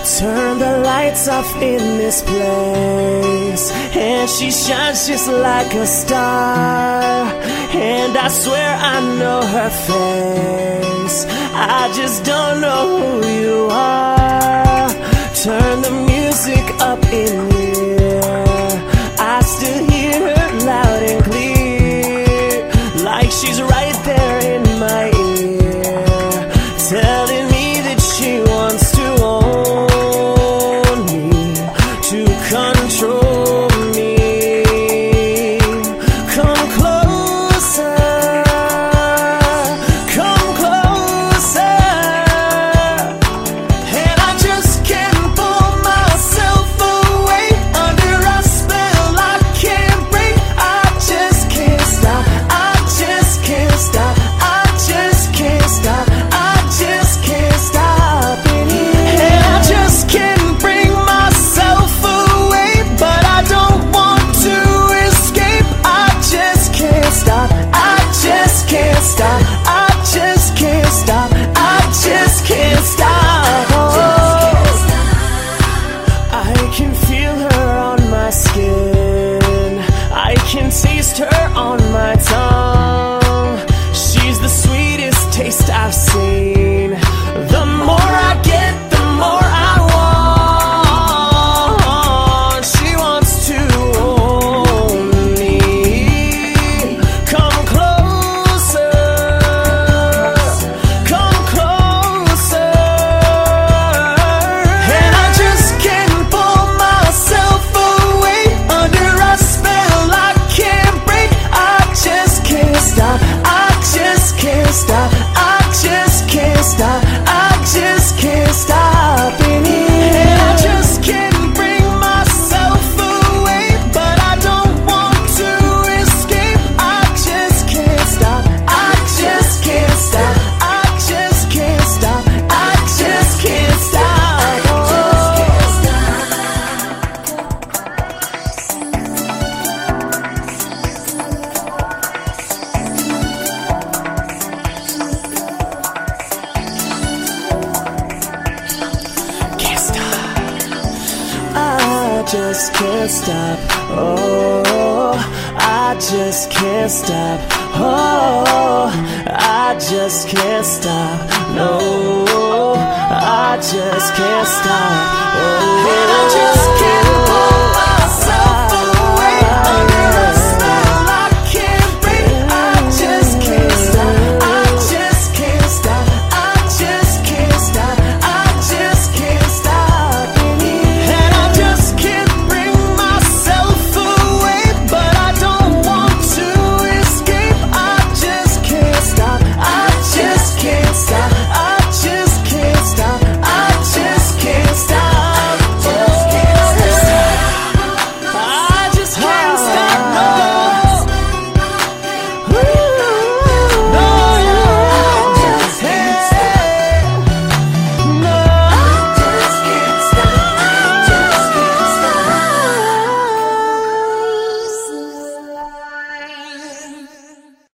Turn the lights off in this place, and she shines just like a star. And I swear I know her face, I just don't know who you are. Turn the music up in here, I still hear her loud and clear, like she's right there in my ear, telling me that she wants to own me, to control me. Come closer, come closer, and I just can't pull myself away under a spell I can't break. I just can't stop, I just can't stop, I just can't stop, I just can't stop it here. And I just can't bring myself away, but I don't want to escape. I just can't stop, I just can't stop, I just can't stop, I just can't stop. Oh, I can feel her on my skin, I can taste her on my tongue. She's the sweetest taste I've seen. The more I get, the more I want. She wants to own me. Come closer, come closer, and I just can't pull myself away under a spell I can't break. I just can't stop, I just can't stop, I just can't stop, I just can't stop in here. And I just can't bring myself away, but I don't want to escape. I just can't stop, I just can't stop, I just can't stop, I just can't stop. Oh. Can't stop, I just can't stop. Oh, I just can't stop. Oh, I just can't stop. No, I just can't stop. Oh, and I just